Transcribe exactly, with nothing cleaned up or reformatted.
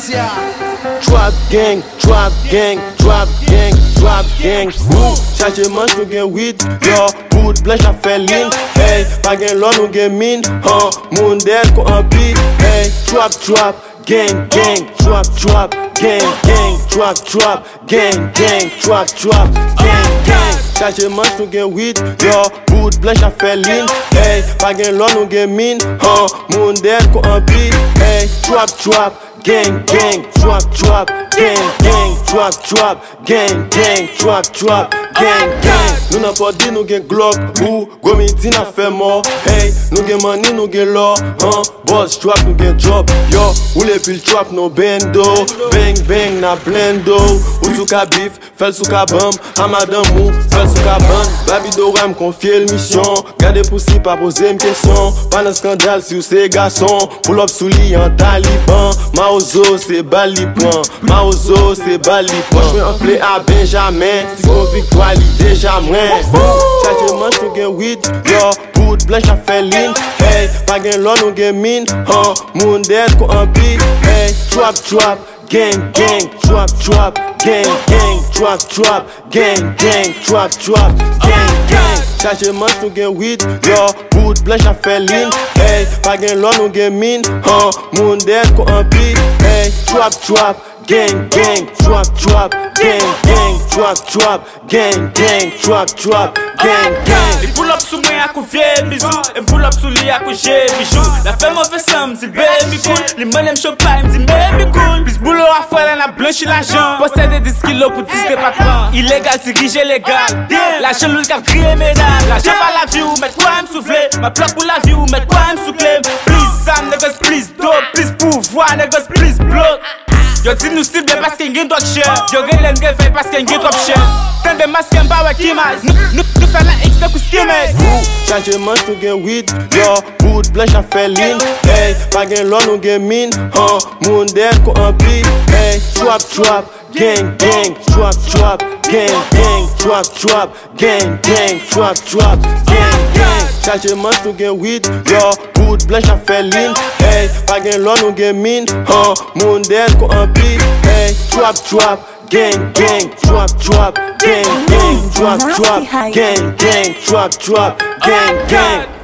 Trap gang, trap gang, trap gang, trap gang. Woo, chache manche nou gen weed, yo, bout blanche a fait lin. Hey, pa gen lon nou gen min, huh, moun del ko anpi. Hey, trap trap, gang gang, trap trap, gang gang, trap trap, gang gang, trap trap, gang gang. Chache manche nou gen weed, yo, bout blanche a fait lin. Hey, pa gen lon nou gen min, huh, moun del ko anpi. Hey, trap trap, gang gang, trap trap, gang gang, trap trap, gang gang, trap trap, gang gang. Nou nan pot di nou gen glock, ou gomiti na fe mort. Hey, nou gen money, nou gen law, huh? Boss trap, nou gen job, yo. Ou le pil trap nou bendo, bang bang na blendo. Ou sou ka beef, fel sou ka bam, amadan mou, fel sou ka ban. Babi do ram konfye l mission, gade pousi pa pose m kesyon. Pa nan skandal si ou se gason, pull up sou li an taliban. Maozo se bali point, Maozo se bali point. J'me enfle a Benjamin, si kon victoire li deja mwen. Chache manche nou gen weed, yo, bout blanche a fait lin. Hey, pa gen lon nou gen min, huh, moun del ko anpi. Hey, trap trap, gang gang, trap trap, gang gang, trap trap, gang gang, trap trap, gang gang. Chache manche nou gen weed, yo, bout blanche a fait lin. Hey, pa gen lon nou gen min, huh, moun del ko anpi. Hey, trap trap, gang gang, trap trap, gang gang, trap trap, gang gang, trap trap, gang gang. Li pull up sou mwen akou vie bizou, e pull up sou li akou je bijou. La fè mou fè sam, di baby cool. Li menem champagne, di baby cool. Bis boulot a fwa la na blanchi l'argent. Possède dix kilos pour dix départements. Illégal, dirige légal. La cheloule kap kriye ménage. La jamba la vie ou met quoi m souffler. Ma plaque pour la vie ou met quoi m souffler. Please Sam, niggas please dope. Please pouvoir, niggas please block. Yo di nou cible parce qu'il y a d'autres chers. Yo gen len gen fay parce qu'il y a trop cher. Ten de masque en bas qui mas. Nou nou fè la X de kou skimmers. Chache manche nou gen weed, yo, bout blanche a fait lin. Hey, pa gen lon nou gen min, huh, moun del ko anpi. Hey, trap trap, gang gang, trap trap, gang gang, trap trap, gang gang, trap trap, gang gang. Chache manche nou gen weed, yo, bout blanche a fait lin. Hey, pa gen lon nou gen min, huh, moun del ko anpi. Hey, trap trap, gang gang, trap trap, gang gang, trap trap, gang gang, trap trap, gang gang.